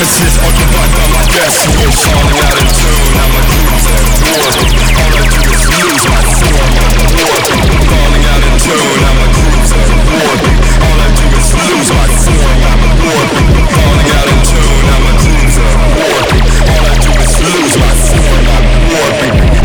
Premises occupied by my decibels, falling out of tune. I'm a cruiser, warping. All I do is lose my form. I'm warping, falling out of tune. I'm a cruiser, warping. All I do is lose my form. I'm warping, falling out of tune. I'm a cruiser, warping. All I do is lose my form. I'm warping.